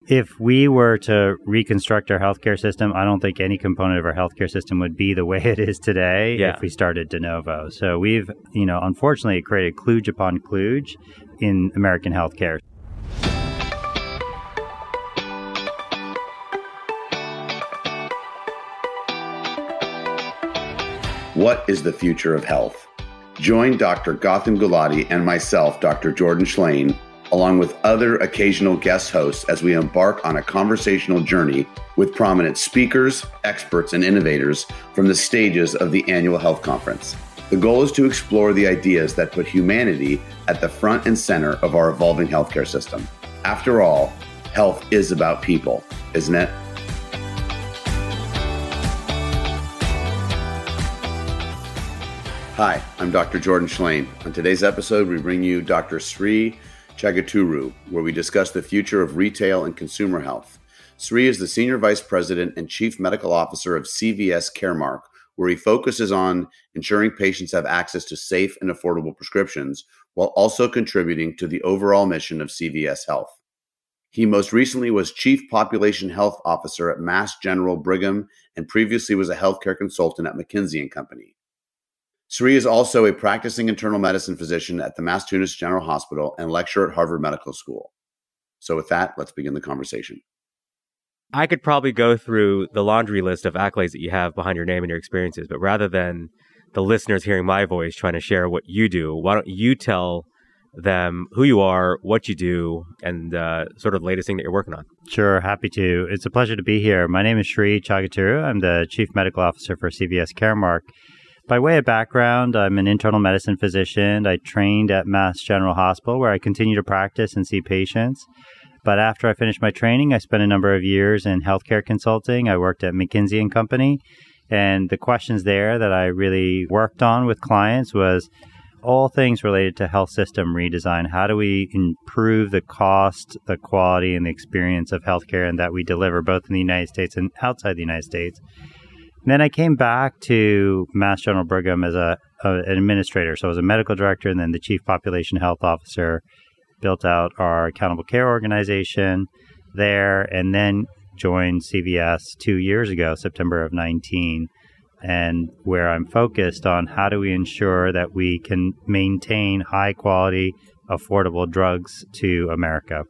If we were to reconstruct our healthcare system, I don't think any component of our healthcare system would be the way it is today if we started de novo. So we've, unfortunately created kludge upon kludge in American healthcare. What is the future of health? Join Dr. Gautam Gulati and myself, Dr. Jordan Schlane, along with other occasional guest hosts as we embark on a conversational journey with prominent speakers, experts, and innovators from the stages of the annual health conference. The goal is to explore the ideas that put humanity at the front and center of our evolving healthcare system. After all, health is about people, isn't it? Hi, I'm Dr. Jordan Schlane. On today's episode, we bring you Dr. Sri Chagathuru, where we discuss the future of retail and consumer health. Sri is the Senior Vice President and Chief Medical Officer of CVS Caremark, where he focuses on ensuring patients have access to safe and affordable prescriptions, while also contributing to the overall mission of CVS Health. He most recently was Chief Population Health Officer at Mass General Brigham and previously was a healthcare consultant at McKinsey & Company. Sri is also a practicing internal medicine physician at the Massachusetts General Hospital and lecturer at Harvard Medical School. So with that, let's begin the conversation. I could probably go through the laundry list of accolades that you have behind your name and your experiences, but rather than the listeners hearing my voice trying to share what you do, why don't you tell them who you are, what you do, and sort of the latest thing that you're working on? Sure, happy to. It's a pleasure to be here. My name is Sri Chagathuru. I'm the Chief Medical Officer for CVS Caremark. By way of background, I'm an internal medicine physician. I trained at Mass General Hospital, where I continue to practice and see patients. But after I finished my training, I spent a number of years in healthcare consulting. I worked at McKinsey & Company. And the questions there that I really worked on with clients was all things related to health system redesign. How do we improve the cost, the quality, and the experience of healthcare and that we deliver both in the United States and outside the United States? And then I came back to Mass General Brigham as an administrator. So I was a medical director and then the Chief Population Health Officer, built out our accountable care organization there, and then joined CVS 2 years ago, September of 19, and where I'm focused on how do we ensure that we can maintain high quality, affordable drugs to America.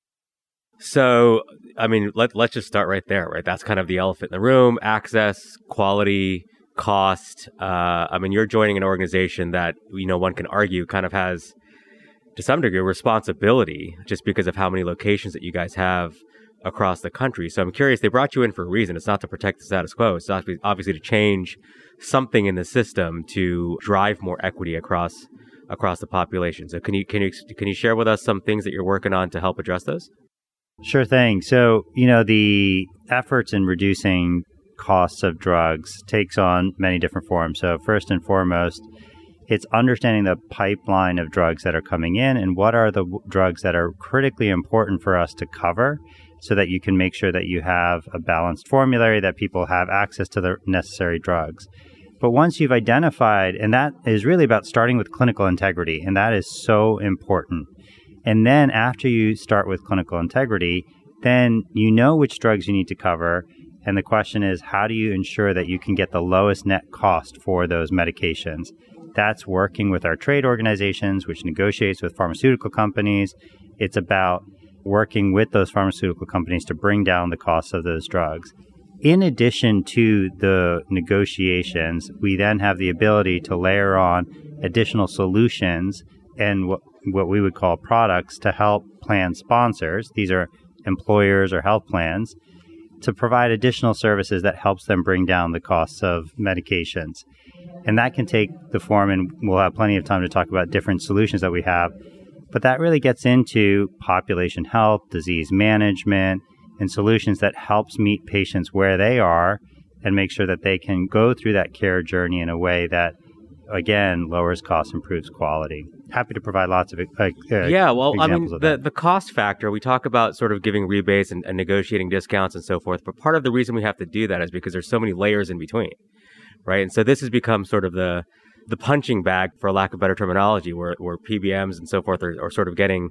So, I mean, let's just start right there, right? That's kind of the elephant in the room: access, quality, cost. I mean, you're joining an organization that, one can argue kind of has, to some degree, responsibility just because of how many locations that you guys have across the country. So I'm curious, they brought you in for a reason. It's not to protect the status quo. It's obviously to change something in the system to drive more equity across the population. So can you share with us some things that you're working on to help address those? Sure thing. So, the efforts in reducing costs of drugs takes on many different forms. So first and foremost, it's understanding the pipeline of drugs that are coming in and what are the drugs that are critically important for us to cover so that you can make sure that you have a balanced formulary, that people have access to the necessary drugs. But once you've identified, and that is really about starting with clinical integrity, and that is so important. And then after you start with clinical integrity, then you know which drugs you need to cover. And the question is, how do you ensure that you can get the lowest net cost for those medications? That's working with our trade organizations, which negotiates with pharmaceutical companies. It's about working with those pharmaceutical companies to bring down the cost of those drugs. In addition to the negotiations, we then have the ability to layer on additional solutions and what we would call products to help plan sponsors. These are employers or health plans to provide additional services that helps them bring down the costs of medications. And that can take the form, and we'll have plenty of time to talk about different solutions that we have. But that really gets into population health, disease management, and solutions that helps meet patients where they are and make sure that they can go through that care journey in a way that, again, lowers costs, improves quality. Happy to provide lots of examples of that. The cost factor, we talk about sort of giving rebates and negotiating discounts and so forth, but part of the reason we have to do that is because there's so many layers in between, right? And so this has become sort of the punching bag, for lack of better terminology, where PBMs and so forth are sort of getting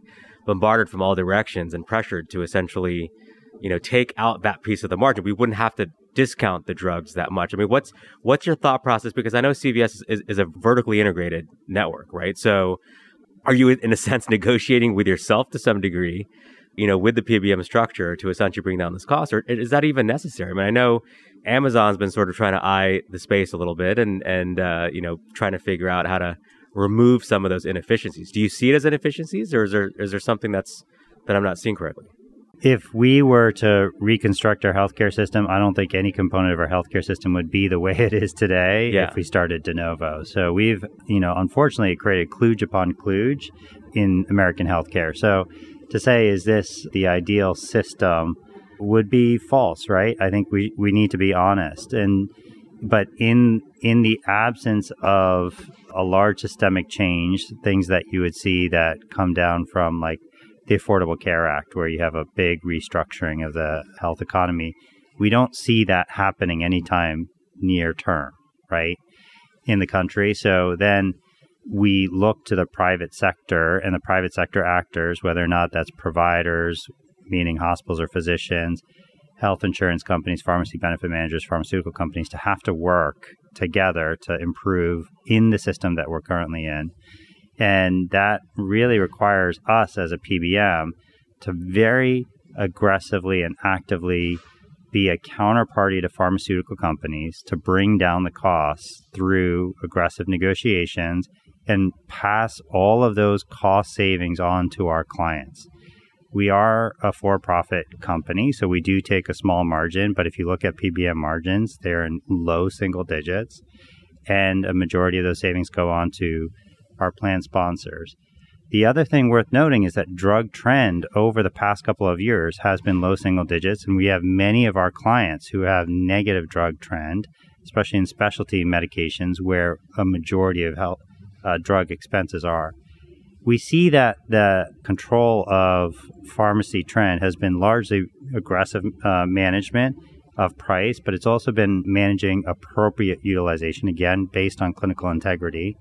bombarded from all directions and pressured to essentially, take out that piece of the margin. We wouldn't have to discount the drugs that much. I mean, what's your thought process? Because I know CVS is a vertically integrated network, right? So are you, in a sense, negotiating with yourself to some degree, with the PBM structure to essentially bring down this cost? Or is that even necessary? I mean, I know Amazon's been sort of trying to eye the space a little bit and trying to figure out how to remove some of those inefficiencies. Do you see it as inefficiencies, or is there something that I'm not seeing correctly? If we were to reconstruct our healthcare system, I don't think any component of our healthcare system would be the way it is today if we started de novo. So we've, unfortunately created kludge upon kludge in American healthcare. So to say, is this the ideal system, would be false, right? I think we need to be honest. But in the absence of a large systemic change, things that you would see that come down from like the Affordable Care Act, where you have a big restructuring of the health economy, we don't see that happening anytime near term, right, in the country. So then we look to the private sector and the private sector actors, whether or not that's providers, meaning hospitals or physicians, health insurance companies, pharmacy benefit managers, pharmaceutical companies, to have to work together to improve in the system that we're currently in. And that really requires us as a PBM to very aggressively and actively be a counterparty to pharmaceutical companies to bring down the costs through aggressive negotiations and pass all of those cost savings on to our clients. We are a for-profit company, so we do take a small margin, but if you look at PBM margins, they're in low single digits, and a majority of those savings go on to our plan sponsors. The other thing worth noting is that drug trend over the past couple of years has been low single digits, and we have many of our clients who have negative drug trend, especially in specialty medications where a majority of health drug expenses are. We see that the control of pharmacy trend has been largely aggressive management of price, but it's also been managing appropriate utilization, again, based on clinical integrity.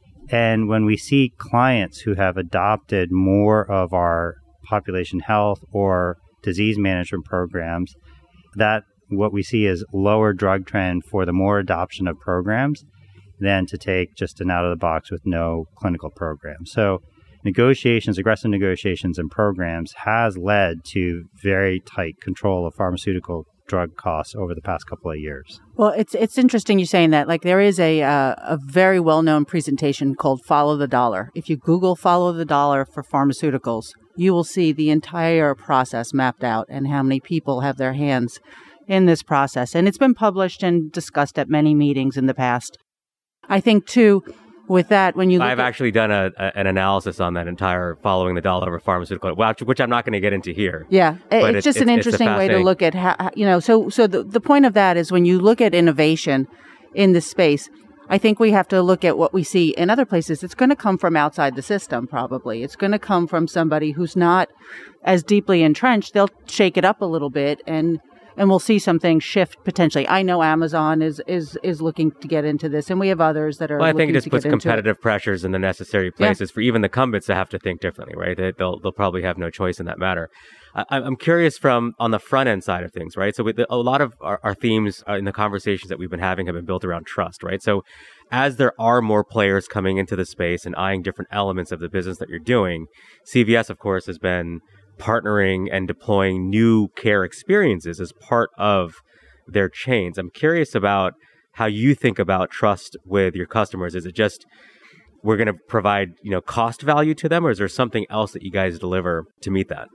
And when we see clients who have adopted more of our population health or disease management programs, that what we see is lower drug trend for the more adoption of programs than to take just an out-of-the-box with no clinical program. So negotiations, aggressive negotiations and programs has led to very tight control of pharmaceutical drug costs over the past couple of years. Well, it's interesting you saying that. Like, there is a very well-known presentation called Follow the Dollar. If you Google Follow the Dollar for pharmaceuticals, you will see the entire process mapped out and how many people have their hands in this process. And it's been published and discussed at many meetings in the past. I think, too, with that, when you look I've actually done an analysis on that entire Following the Dollar for pharmaceutical, which I'm not going to get into here. Yeah, it's just an interesting way to look at how, so the point of that is when you look at innovation in this space, I think we have to look at what we see in other places. It's going to come from outside the system, probably. It's going to come from somebody who's not as deeply entrenched. They'll shake it up a little bit and we'll see some things shift potentially. I know Amazon is looking to get into this, and we have others that are. Well, I think it just puts competitive pressures in the necessary places for even the incumbents to have to think differently, right? They'll probably have no choice in that matter. I'm curious from on the front end side of things, right? So a lot of our themes in the conversations that we've been having have been built around trust, right? So as there are more players coming into the space and eyeing different elements of the business that you're doing, CVS, of course, has been partnering and deploying new care experiences as part of their chains. I'm curious about how you think about trust with your customers. Is it just we're going to provide, cost value to them, or is there something else that you guys deliver to meet that?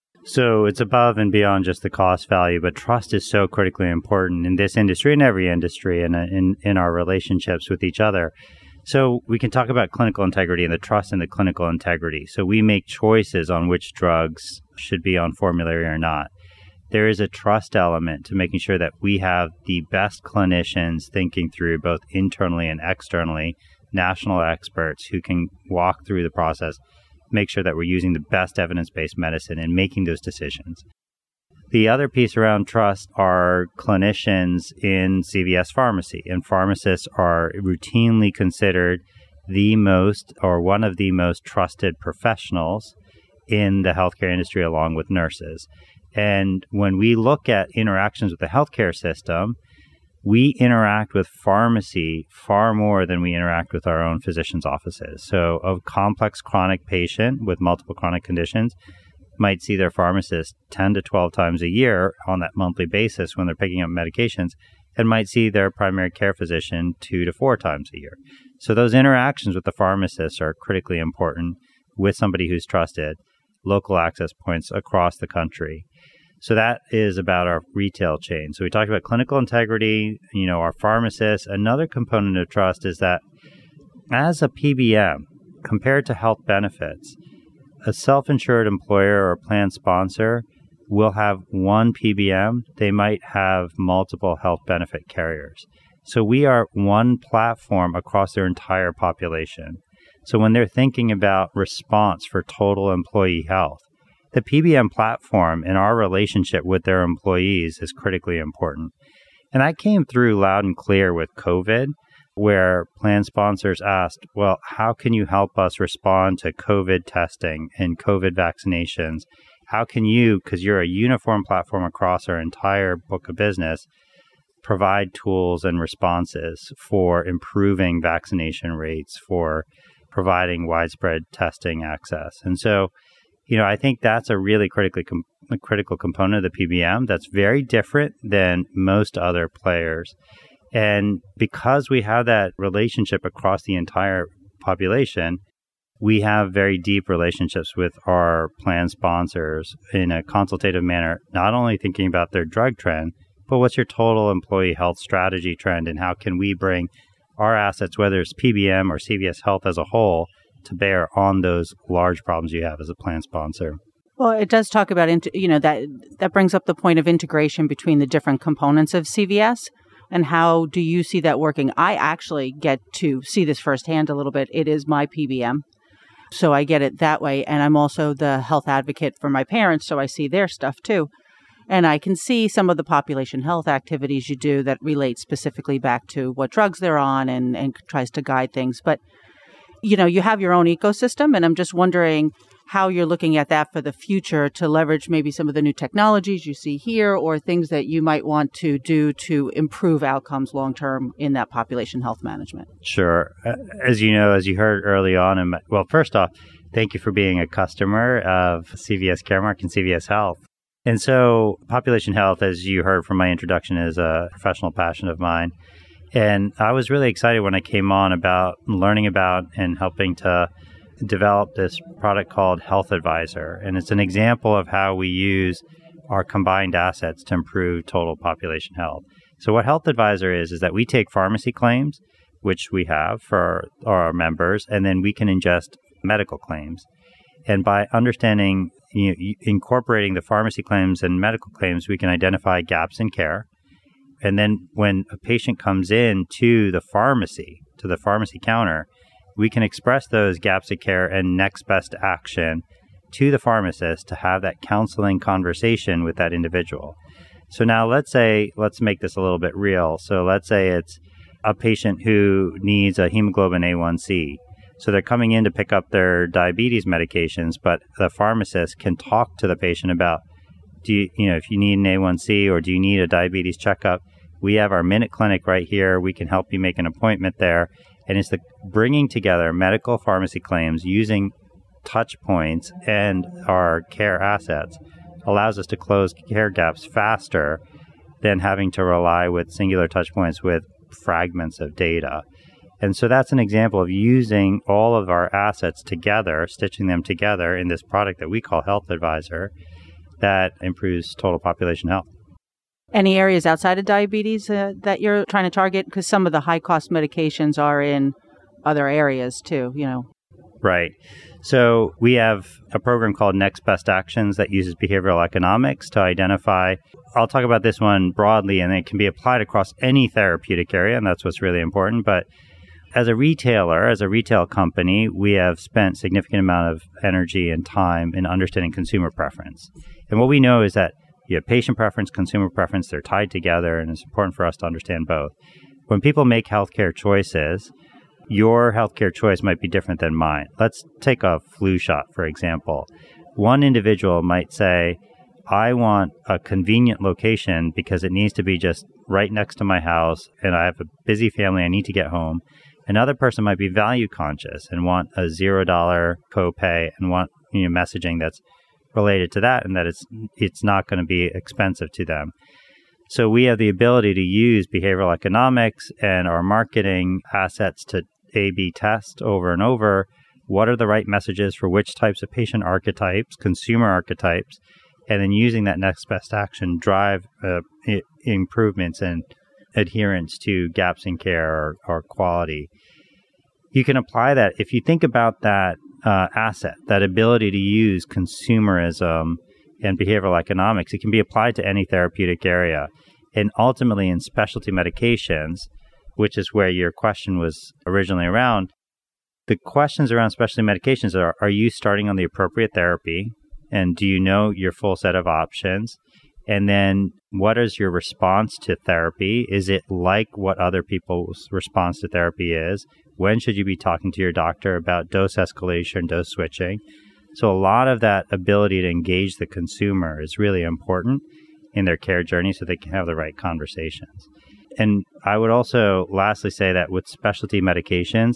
So it's above and beyond just the cost value, but trust is so critically important in this industry, in every industry, and in our relationships with each other. So we can talk about clinical integrity and the trust in the clinical integrity. So we make choices on which drugs should be on formulary or not. There is a trust element to making sure that we have the best clinicians thinking through both internally and externally, national experts who can walk through the process, make sure that we're using the best evidence-based medicine and making those decisions. The other piece around trust are clinicians in CVS Pharmacy, and pharmacists are routinely considered the most or one of the most trusted professionals in the healthcare industry along with nurses. And when we look at interactions with the healthcare system, we interact with pharmacy far more than we interact with our own physician's offices. So a complex chronic patient with multiple chronic conditions might see their pharmacist 10 to 12 times a year on that monthly basis when they're picking up medications, and might see their primary care physician 2 to 4 times a year. So those interactions with the pharmacist are critically important with somebody who's trusted, local access points across the country. So that is about our retail chain. So we talked about clinical integrity, our pharmacists. Another component of trust is that as a PBM, compared to health benefits, a self-insured employer or plan sponsor will have one PBM. They might have multiple health benefit carriers. So we are one platform across their entire population. So when they're thinking about response for total employee health, the PBM platform and our relationship with their employees is critically important. And I came through loud and clear with COVID, where plan sponsors asked, well, how can you help us respond to COVID testing and COVID vaccinations? How can you, because you're a uniform platform across our entire book of business, provide tools and responses for improving vaccination rates, for providing widespread testing access? And so, I think that's a really critical component of the PBM that's very different than most other players. And because we have that relationship across the entire population, we have very deep relationships with our plan sponsors in a consultative manner, not only thinking about their drug trend, but what's your total employee health strategy trend, and how can we bring our assets, whether it's PBM or CVS Health as a whole, to bear on those large problems you have as a plan sponsor. Well, it does talk about, that brings up the point of integration between the different components of CVS. And how do you see that working? I actually get to see this firsthand a little bit. It is my PBM. So I get it that way. And I'm also the health advocate for my parents, so I see their stuff too. And I can see some of the population health activities you do that relate specifically back to what drugs they're on and tries to guide things. But you have your own ecosystem, and I'm just wondering how you're looking at that for the future to leverage maybe some of the new technologies you see here or things that you might want to do to improve outcomes long-term in that population health management. Sure. As you heard early on, first off, thank you for being a customer of CVS Caremark and CVS Health. And so population health, as you heard from my introduction, is a professional passion of mine. And I was really excited when I came on about learning about and helping to develop this product called Health Advisor. And it's an example of how we use our combined assets to improve total population health. So what Health Advisor is that we take pharmacy claims, which we have for our members, and then we can ingest medical claims. And by understanding, incorporating the pharmacy claims and medical claims, we can identify gaps in care. And then when a patient comes in to the pharmacy counter, we can express those gaps of care and next best action to the pharmacist to have that counseling conversation with that individual. So now let's make this a little bit real. So let's say it's a patient who needs a hemoglobin A1C. So they're coming in to pick up their diabetes medications, but the pharmacist can talk to the patient about, if you need an A1C or do you need a diabetes checkup, we have our Minute Clinic right here. We can help you make an appointment there. And it's the bringing together medical pharmacy claims using touch points and our care assets allows us to close care gaps faster than having to rely with singular touch points with fragments of data. And so that's an example of using all of our assets together, stitching them together in this product that we call Health Advisor that improves total population health. Any areas outside of diabetes that you're trying to target? Because some of the high-cost medications are in other areas too, Right. So we have a program called Next Best Actions that uses behavioral economics to identify. I'll talk about this one broadly, and it can be applied across any therapeutic area, and that's what's really important. But as a retail company, we have spent significant amount of energy and time in understanding consumer preference. And what we know is that you have patient preference, consumer preference, they're tied together, and it's important for us to understand both. When people make healthcare choices, your healthcare choice might be different than mine. Let's take a flu shot, for example. one individual might say, I want a convenient location because it needs to be just right next to my house and I have a busy family, I need to get home. Another person might be value conscious and want a $0 copay and want messaging that's related to that and that it's not going to be expensive to them. So we have the ability to use behavioral economics and our marketing assets to A/B test over and over what are the right messages for which types of patient archetypes, consumer archetypes, and then using that next best action drive improvements and adherence to gaps in care or quality. You can apply that. If you think about that asset, that ability to use consumerism and behavioral economics, it can be applied to any therapeutic area. And ultimately in specialty medications, which is where your question was originally around, the questions around specialty medications are you starting on the appropriate therapy? And do you know your full set of options? And then what is your response to therapy? Is it like what other people's response to therapy is? When should you be talking to your doctor about dose escalation, dose switching? So a lot of that ability to engage the consumer is really important in their care journey so they can have the right conversations. And I would also lastly say that with specialty medications,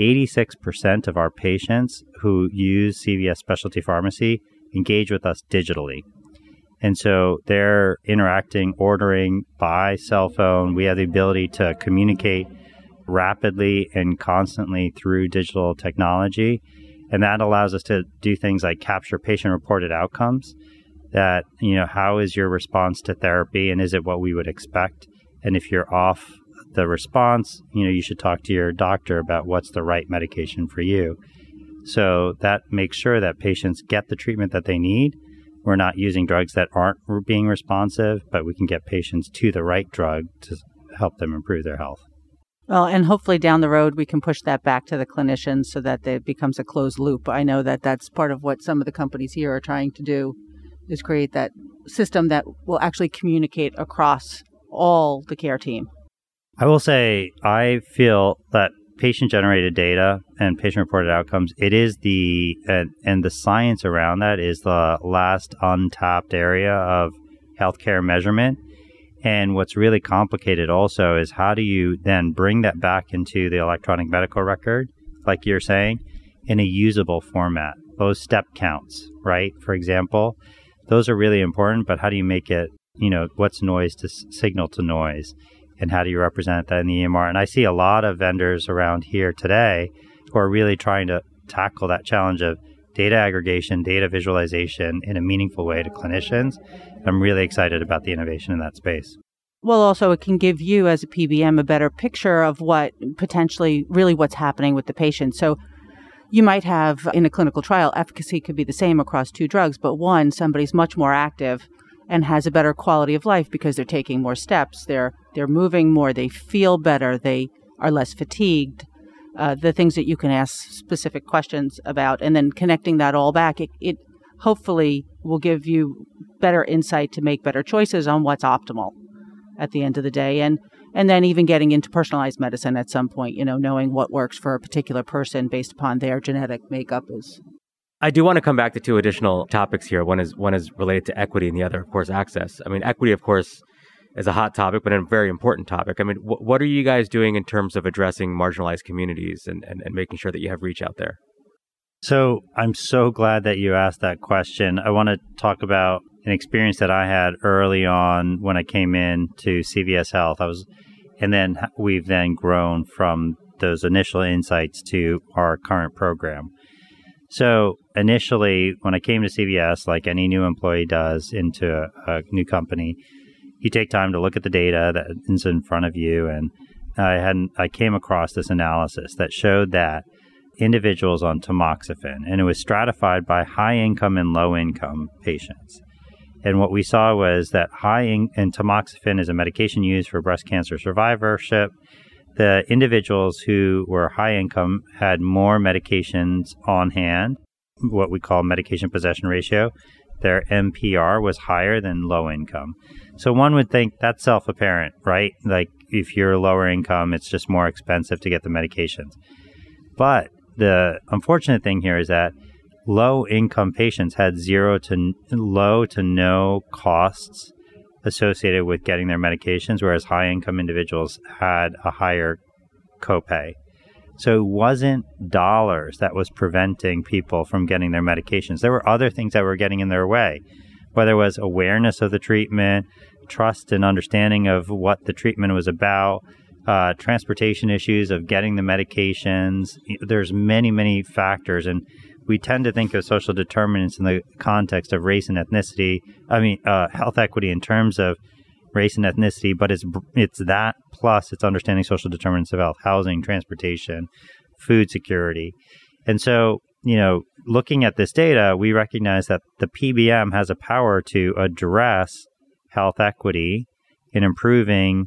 86% of our patients who use CVS Specialty Pharmacy engage with us digitally. And so they're interacting, ordering by cell phone. We have the ability to communicate rapidly and constantly through digital technology. And that allows us to do things like capture patient-reported outcomes that, how is your response to therapy and is it what we would expect? And if you're off the response, you should talk to your doctor about what's the right medication for you. So that makes sure that patients get the treatment that they need. We're not using drugs that aren't being responsive, but we can get patients to the right drug to help them improve their health. Well, and hopefully down the road, we can push that back to the clinicians so that it becomes a closed loop. I know that that's part of what some of the companies here are trying to do, is create that system that will actually communicate across all the care team. I will say, I feel that patient-generated data and patient-reported outcomes, it is and the science around that is the last untapped area of healthcare measurement. And what's really complicated also is how do you then bring that back into the electronic medical record, like you're saying, in a usable format. Those step counts, right? For example, those are really important, but how do you make it, what's noise to signal to noise? And how do you represent that in the EMR? And I see a lot of vendors around here today who are really trying to tackle that challenge of data aggregation, data visualization in a meaningful way to clinicians. I'm really excited about the innovation in that space. Well, also, it can give you as a PBM a better picture of what potentially really what's happening with the patient. So you might have in a clinical trial, efficacy could be the same across two drugs, but one, somebody's much more active and has a better quality of life because they're taking more steps, they're moving more, they feel better, they are less fatigued. The things that you can ask specific questions about, and then connecting that all back, it hopefully will give you better insight to make better choices on what's optimal at the end of the day. And then even getting into personalized medicine at some point, knowing what works for a particular person based upon their genetic makeup is. I do want to come back to two additional topics here. One is related to equity and the other, of course, access. I mean, equity, of course, is a hot topic, but a very important topic. I mean, what are you guys doing in terms of addressing marginalized communities and making sure that you have reach out there? So I'm so glad that you asked that question. I want to talk about an experience that I had early on when I came in to CVS Health. We've then grown from those initial insights to our current program. So initially, when I came to CVS, like any new employee does into a new company, you take time to look at the data that is in front of you. And I came across this analysis that showed that individuals on tamoxifen, and it was stratified by high income and low income patients. And what we saw was that and tamoxifen is a medication used for breast cancer survivorship. The individuals who were high income had more medications on hand, what we call medication possession ratio. Their MPR was higher than low income. So one would think that's self-apparent, right? Like if you're lower income, it's just more expensive to get the medications. But the unfortunate thing here is that low-income patients had low to no costs associated with getting their medications, whereas high-income individuals had a higher copay. So it wasn't dollars that was preventing people from getting their medications. There were other things that were getting in their way, whether it was awareness of the treatment, trust and understanding of what the treatment was about, transportation issues of getting the medications. There's many, many factors, and we tend to think of social determinants in the context of race and ethnicity. Health equity in terms of race and ethnicity, but it's that plus it's understanding social determinants of health, housing, transportation, food security. And so, looking at this data, we recognize that the PBM has a power to address health equity in improving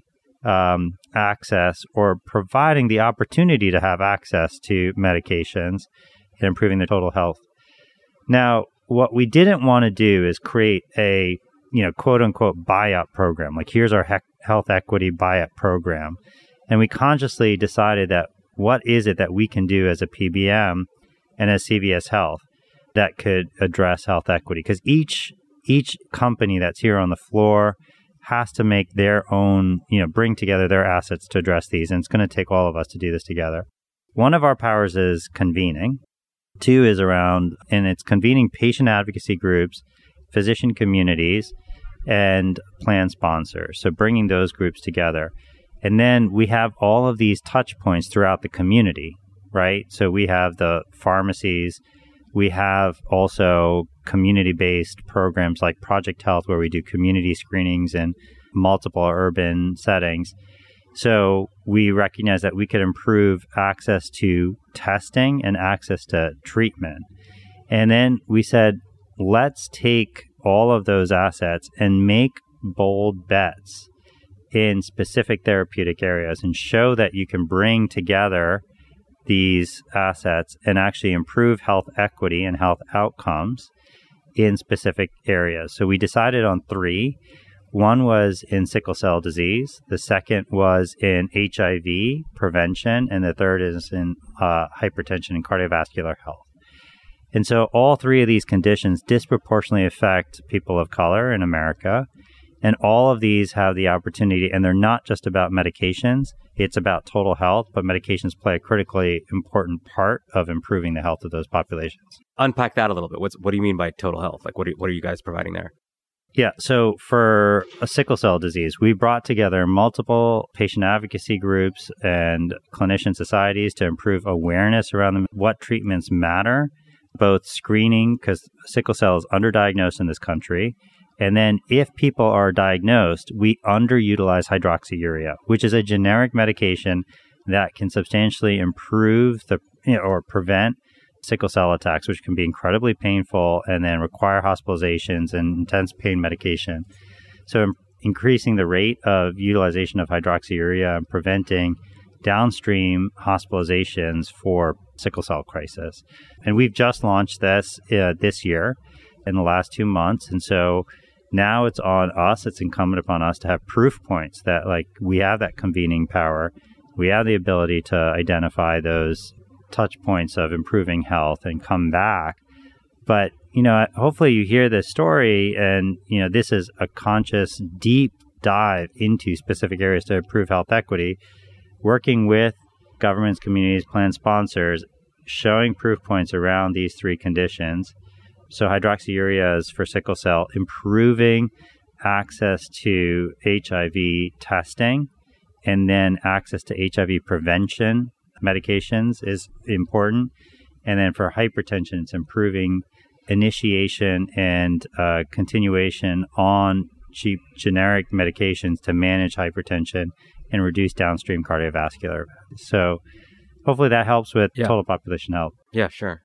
access or providing the opportunity to have access to medications and improving the total health. Now, what we didn't want to do is create a quote unquote buyout program. Like, here's our health equity buyout program. And we consciously decided that what is it that we can do as a PBM and as CVS Health that could address health equity? Because each company that's here on the floor has to make their own, bring together their assets to address these. And it's going to take all of us to do this together. One of our powers is convening. Two is and it's convening patient advocacy groups, physician communities, and plan sponsors. So bringing those groups together. And then we have all of these touch points throughout the community, right? So we have the pharmacies. We have also community-based programs like Project Health, where we do community screenings in multiple urban settings. So we recognize that we could improve access to testing and access to treatment. And then we said, let's take all of those assets and make bold bets in specific therapeutic areas and show that you can bring together these assets and actually improve health equity and health outcomes in specific areas. So we decided on 3. One was in sickle cell disease. The second was in HIV prevention. And the third is in hypertension and cardiovascular health. And so all 3 of these conditions disproportionately affect people of color in America. And all of these have the opportunity, and they're not just about medications. It's about total health, but medications play a critically important part of improving the health of those populations. Unpack that a little bit. What do you mean by total health? Like, what are you guys providing there? Yeah, so for a sickle cell disease, we brought together multiple patient advocacy groups and clinician societies to improve awareness around what treatments matter, both screening, because sickle cell is underdiagnosed in this country. And then if people are diagnosed, we underutilize hydroxyurea, which is a generic medication that can substantially improve or prevent sickle cell attacks, which can be incredibly painful and then require hospitalizations and intense pain medication. So increasing the rate of utilization of hydroxyurea and preventing downstream hospitalizations for sickle cell crisis. And we've just launched this year in the last 2 months. And so now it's on us, it's incumbent upon us to have proof points that we have that convening power. We have the ability to identify those touch points of improving health and come back. But, hopefully you hear this story and, this is a conscious deep dive into specific areas to improve health equity, working with governments, communities, plan sponsors, showing proof points around these 3 conditions. So hydroxyurea is for sickle cell, improving access to HIV testing, and then access to HIV prevention medications is important. And then for hypertension, it's improving initiation and continuation on cheap generic medications to manage hypertension and reduce downstream cardiovascular events. So hopefully that helps with total population health. Yeah, sure.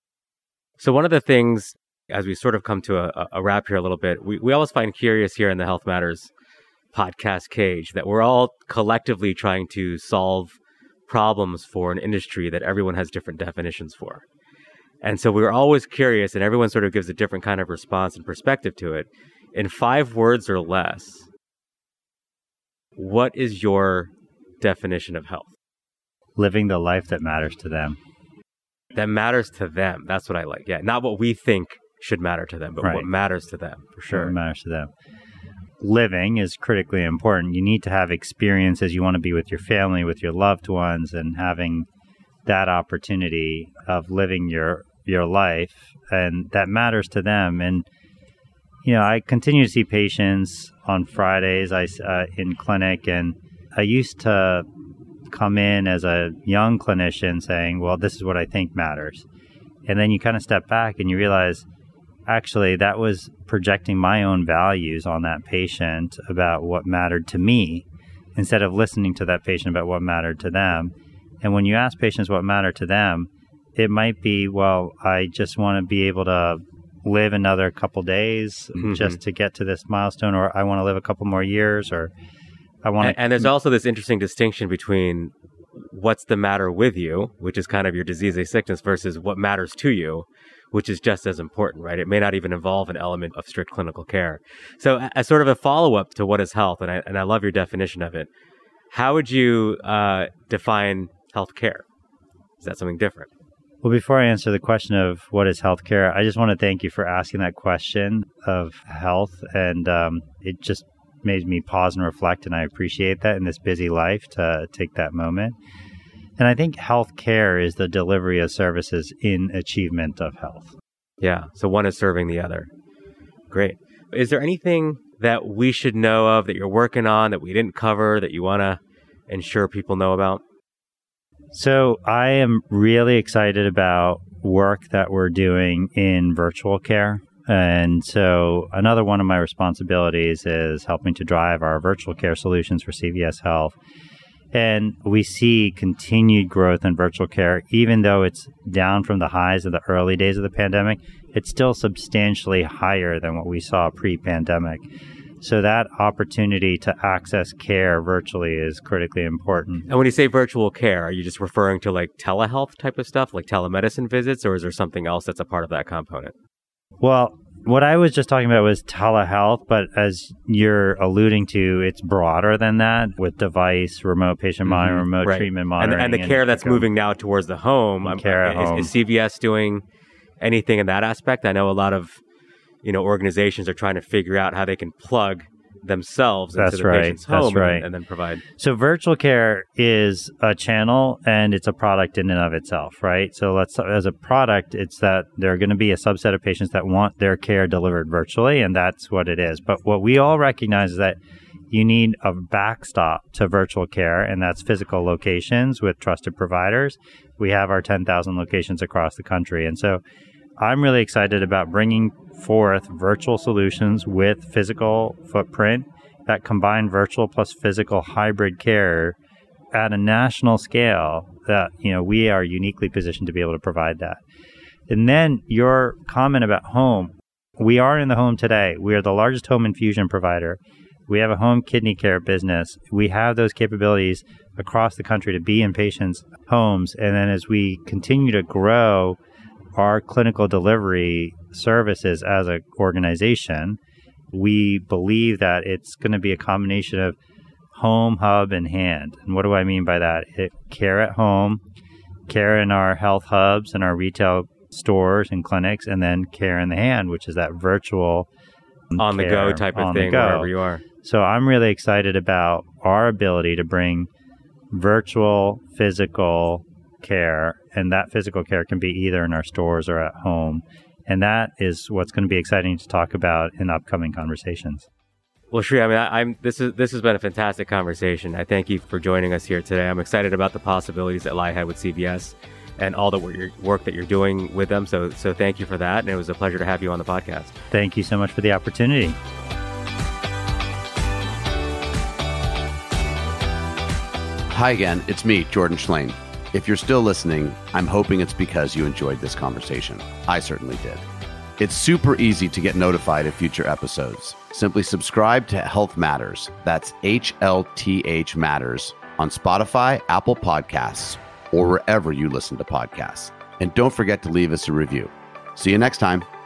So one of the things, as we sort of come to a wrap here a little bit, we always find curious here in the Health Matters podcast cage that we're all collectively trying to solve problems for an industry that everyone has different definitions for. And so we're always curious, and everyone sort of gives a different kind of response and perspective to it. In 5 words or less, what is your definition of health? Living the life that matters to them. that matters to them. That's what I like. Yeah, not what we think should matter to them, but what matters to them, for sure. What matters to them. Living is critically important. You need to have experiences. You want to be with your family, with your loved ones, and having that opportunity of living your life, and that matters to them. And I continue to see patients on Fridays in clinic, and I used to come in as a young clinician saying, well, this is what I think matters. And then you kind of step back and you realize, actually, that was projecting my own values on that patient about what mattered to me instead of listening to that patient about what mattered to them. And when you ask patients what mattered to them, it might be, well, I just want to be able to live another couple days just to get to this milestone, or I want to live a couple more years, or I want to... And there's also this interesting distinction between what's the matter with you, which is kind of your disease or sickness, versus what matters to you, which is just as important, right? It may not even involve an element of strict clinical care. So as sort of a follow-up to what is health, and I love your definition of it, how would you define healthcare? Is that something different? Well, before I answer the question of what is healthcare, I just want to thank you for asking that question of health. And it just made me pause and reflect, and I appreciate that in this busy life to take that moment. And I think healthcare is the delivery of services in achievement of health. Yeah, so one is serving the other. Great. Is there anything that we should know of that you're working on that we didn't cover that you want to ensure people know about? So I am really excited about work that we're doing in virtual care. And so another one of my responsibilities is helping to drive our virtual care solutions for CVS Health. And we see continued growth in virtual care, even though it's down from the highs of the early days of the pandemic. It's still substantially higher than what we saw pre-pandemic. So that opportunity to access care virtually is critically important. And when you say virtual care, are you just referring to like telehealth type of stuff, like telemedicine visits, or is there something else that's a part of that component? Well, what I was just talking about was telehealth, but as you're alluding to, it's broader than that with device, remote patient monitoring, remote treatment monitoring. And the care that's moving now towards the home. Care at home. Is CVS doing anything in that aspect? I know a lot of organizations are trying to figure out how they can plug themselves into the patient's home and then provide. So virtual care is a channel and it's a product in and of itself, right? So as a product, it's that there are going to be a subset of patients that want their care delivered virtually, and that's what it is. But what we all recognize is that you need a backstop to virtual care, and that's physical locations with trusted providers. We have our 10,000 locations across the country. And so I'm really excited about bringing forth virtual solutions with physical footprint that combine virtual plus physical hybrid care at a national scale that, we are uniquely positioned to be able to provide that. And then your comment about home, we are in the home today. We are the largest home infusion provider. We have a home kidney care business. We have those capabilities across the country to be in patients' homes. And then as we continue to grow our clinical delivery services as an organization, we believe that it's going to be a combination of home, hub, and hand. And what do I mean by that? Care at home, care in our health hubs and our retail stores and clinics, and then care in the hand, which is that virtual on-the-go type of thing wherever you are. So I'm really excited about our ability to bring virtual, physical care, and that physical care can be either in our stores or at home. And that is what's going to be exciting to talk about in upcoming conversations. Well, Sri, this has been a fantastic conversation. I thank you for joining us here today. I'm excited about the possibilities that lie ahead with CVS and all the work that you're doing with them. So thank you for that. And it was a pleasure to have you on the podcast. Thank you so much for the opportunity. Hi again, it's me, Jordan Schlain. If you're still listening, I'm hoping it's because you enjoyed this conversation. I certainly did. It's super easy to get notified of future episodes. Simply subscribe to Health Matters. That's HLTH Matters on Spotify, Apple Podcasts, or wherever you listen to podcasts. And don't forget to leave us a review. See you next time.